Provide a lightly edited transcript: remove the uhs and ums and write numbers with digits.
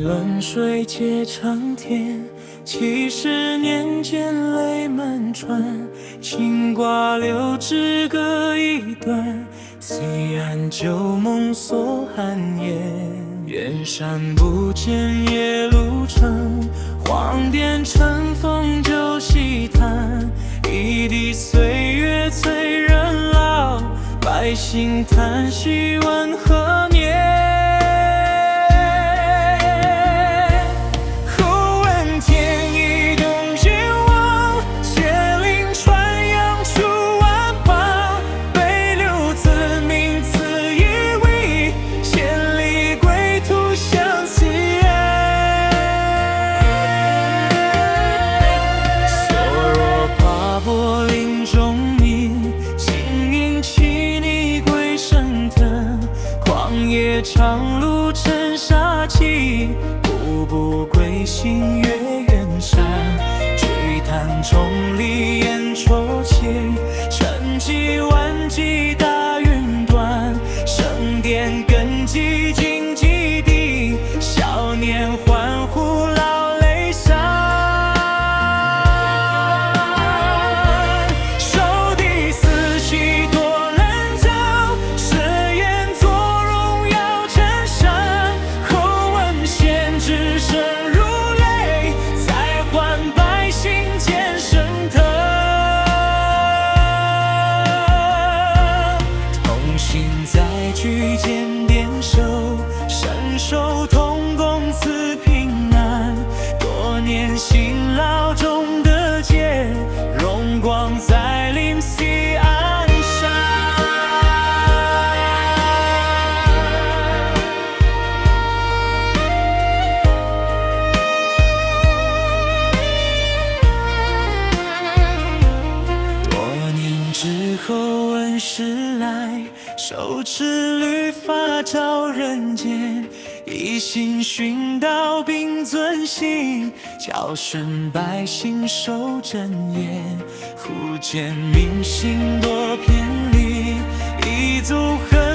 轮水结长天，70年间泪满船，青瓜柳枝各一端，虽然旧梦锁寒烟。远山不见夜路长，黄殿尘封旧戏谈，一地岁月催人老，百姓叹息问何年。长路尘沙起，步步归心越远山。举坛中离烟抽起，沉寂万计大云端。圣殿根基尽基地，少年欢呼老泪洒。举剑点手，伸手同共赐平安。多年辛劳中的结，荣光再临西安山。多年之后问世来，手持律法照人间，一心寻道并遵行，教训百姓守真言。忽见民心多偏离，一族恨